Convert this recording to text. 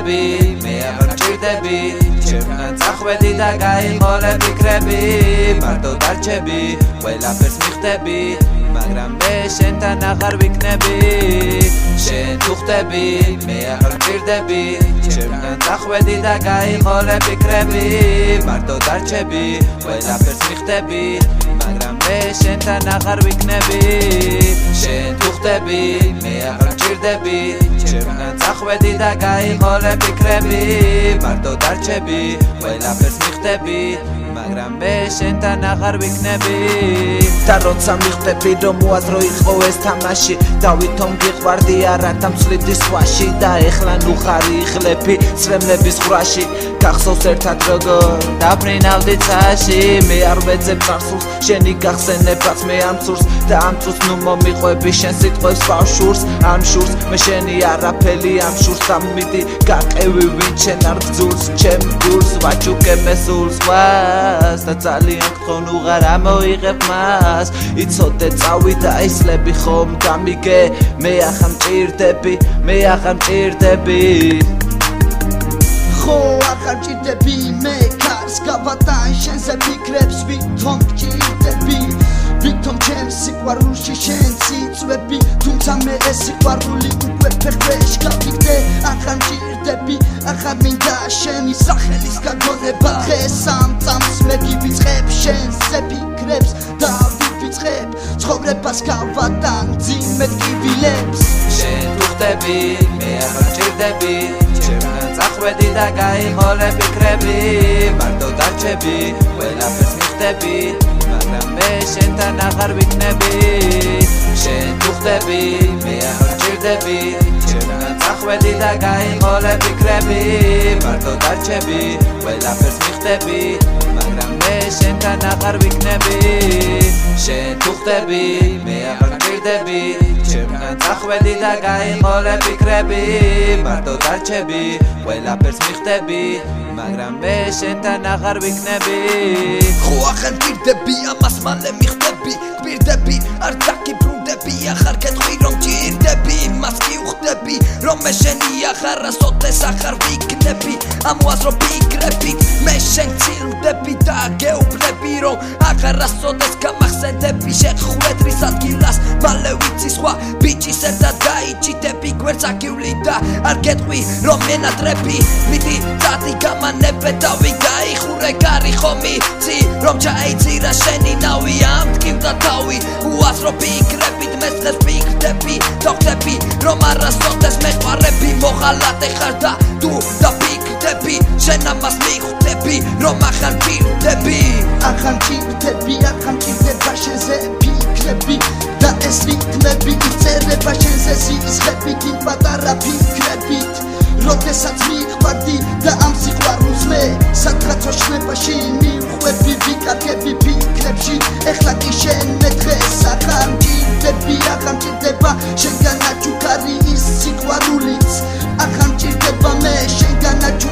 მიხდები მე აღარ მჭირდები ჩემთან წახვედი და გაიყოლე ფიქრები მარტო დარჩები ყველაფერს მიხდები მაგრამ მე შენთან აღარ ვიქნები შენ თუ ხდები მე აღარ მჭირდები ჩემთან წახვედი და გაიყოლე ფიქრები მარტო დარჩები ყველაფერს მიხდები მაგრამ მე შენთან აღარ ვიქნები შენ თუ ხდები მე აღარ მჭირდები ჩემთან წახვედი და გაიყოლე ფიქრები მარტო დარჩები ყველაფერს მიხდები მაგრამ მე შენთან აღარ ვიქნები და როცა მიხდები რომ მოაზრო იყო ეს თამაში დავითომ გიყვარდი არა დამცლიდი სხვაში და ეხლა ნუ ხარი იხლები სვემლების ხრაში გახსოვს ერთად როგორ დაფრინავდი ცაში მე არ ვეძებ წარსულს შენი გახსენებაც მე ამ წურს და ამ წურს ნუ მომიყვები შენ სიტყვებს ბავშვურს ამ შურს მე შენი არაფერი ამ შურს ამიდი გაყევი ვინ შენ არ ბძულს ჩემ გულს ვაჩუკე მესულს და ძალიან გთხოვ ნუ ღარ ამოიღებ მას იცოდე წავიდა ისლები ხომ გამიგე მე ახლა მჭირდები მე ახლა მჭირდები ხო ახლა მჭირდები მე კარს გავატან შენზე ფიქრებს ვითომ მჭირდები ვითომ ჩემს სიყვარულში შენ წიწვები თუმცა მე ეს სიყვარული უკვე ფეხბეშ გავიგდე ახლა მჭირდები ახლა მინდა შენი სახელის გაგონება დღეს ამ წამს მე გივიწყებ შენზე ფიქრებს და ვიფიცხებ ცხოვრებას გავატან ძიმედ კივილებს შენ თუ ხდები მე აღარ მჭირდები ჩემთან წახვედი და გაიყოლე ფიქრები მარტო დარჩები ყველაფერს მიხდები მაგრამ მე შენთან აღარ ვიქნები შენ თუ ხდები მე აღარ მჭირდები ჩემთან წახვედი და გაიყოლე ფიქრები მარტო დარჩები ყველაფერს მიხდები მაგრამ მე შენთან აღარ ვიქნები შენ თუ ხდები მე აღარ მჭირდები ჩემთან წახვედი და გაიყოლე ფიქრები მარტო დარჩები ყველაფერს მიხდები მაგრამ მე შენთან აღარ ვიქნები ხო ახლა მჭირდები ამას მალე მიხდები გვირდები არ დაგიბრუნდები ახარ გეტყვი რომ მჭირდები მას კი უხდები რომ მე შენი აღარასოდეს აღარ ვიქნები ამოაზრო ფიქრებით მე შენ ცილდები და გეუბნები რომ აღარასოდეს გამახსენდები შეხურედრის ადგილას მალე ვიცი სხვა ბიჭის ერთად გაიჭიდები გვერდს აგივლი და არ გეტყვი რომ მენატრები მიდი წადი გამანებე და ვიგაიხურე გარი ხომ იცი რომ ჩაიცირა შენი ნავი ამ ტკივდა თავი უაზრო ფიქრებით მესხეს ფიქრდები და ხდები რომ არასოდეს მეყვარები მოღალატე ხარ და თუ დაფიქრდები შენ ამას მიხვდები რომ ახლა მჭირდები ახლა მჭირდები შენზე ფიქრები და ეს რიტმები იწერება შენზე სიცხები თი პატარა ფიქრებით როდესაც მიყვარდი და ამ სიყვარულს მე სადღაც შნებაში მივხვები ვიკარგები ფიქრებში ეხლა კი შენ მე დღეს ახლა მჭირდება შენგანა ჩუქარი ის სიყვარულიც ახლა მჭირდება მე შენგანა